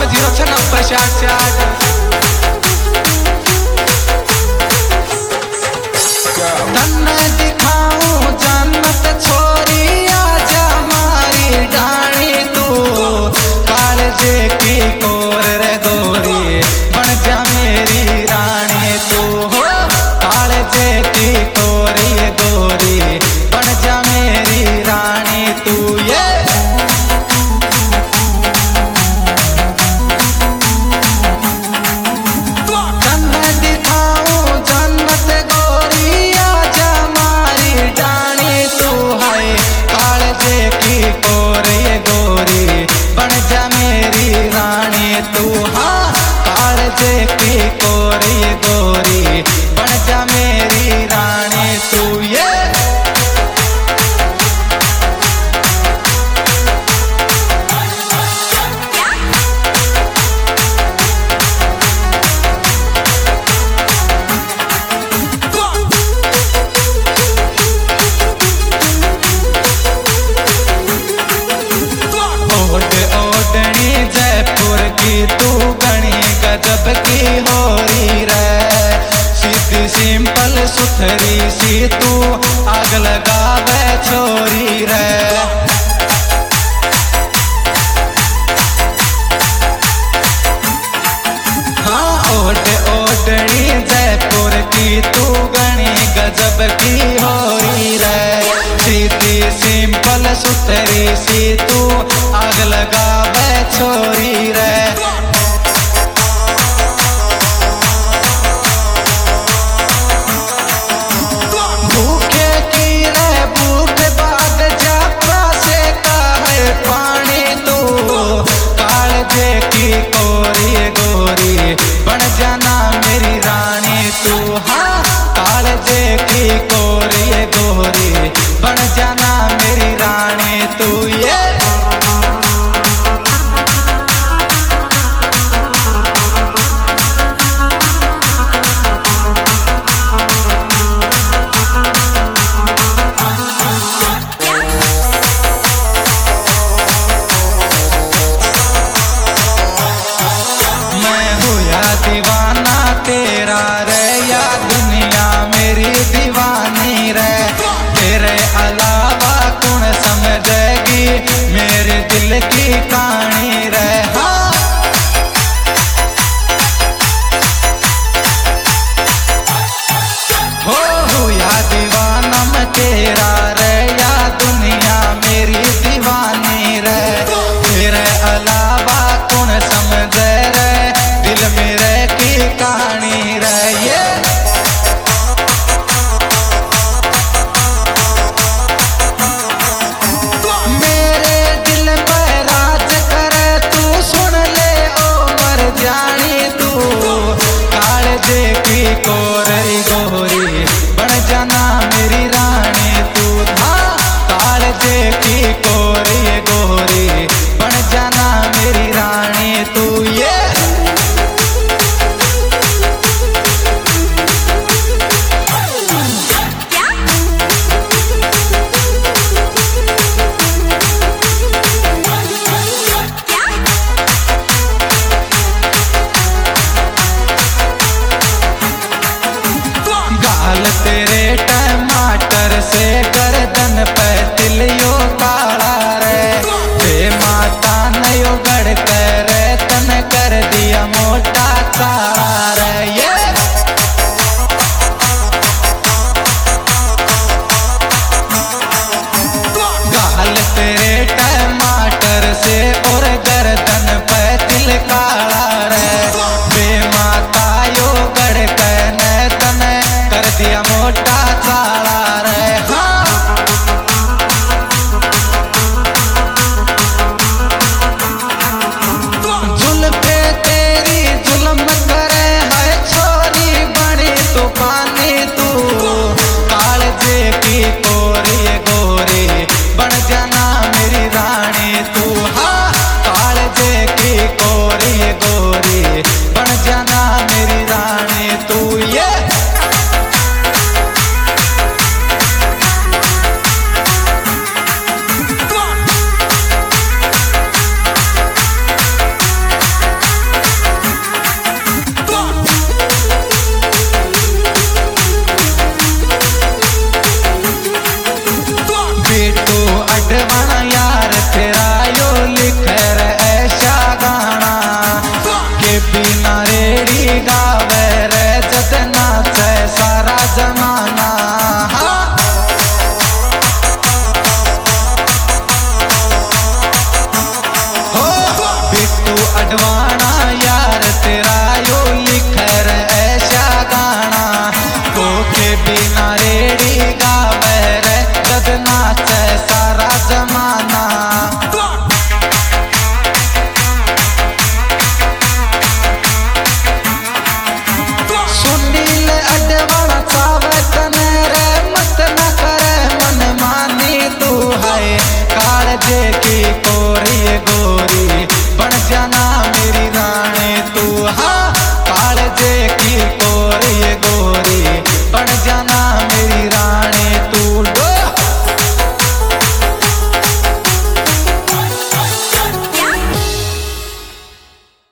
096 धन दिखाऊं जन्नत छोरी आजा मारी डाणी तू कालजे की कोर रे गोरी बन जा मेरी रानी तू हो कालजे की कोरी गोरी बन जा मेरी रानी तू ये तू हाँ कालजे की कोरी गोरी बन जा मेरी रानी तू ये तू गणी गजब की होरी रे सीधी सिंपल सुथरी सी तू आग लगावे छोरी रे हाँ ओढ़नी जयपुर की तू गणी गजब की होरी रे सीधी सिंपल सुथरी सी तू आग लगावे छोरी रे बन जाना मेरी रानी तू हाँ कालजे की कोरी गोरी बन जाना मेरी रानी तू ये दीवाना तेरा रे या दुनिया मेरी दीवानी रे तेरे अलावा कौन समझेगी मेरे दिल की कहानी रे हाँ हो या दीवाना मैं तेरा रे या दुनिया मेरी दीवानी रे तेरे अलावा कौन समझे रे दिल मेरे की कहानी रे ये मेरे दिल पर राज करे तू सुन ले ओ मर जानी तू कालजे की कोरी गोरी बन जाना मेरी रानी तू हाँ कालजे की कोरी गोरी बन जाना मेरी रानी तू ये तेरे टमाटर से गर्दन पे तिलियो काला रे बे माता नयो गड़ कर तन कर दिया मोटा काला रे ये गाल तेरे टमाटर से और गर्दन पे तिल काला रे बे माता यो गड़ कर तन कर दिया मोटा काला रे हाँ गाँव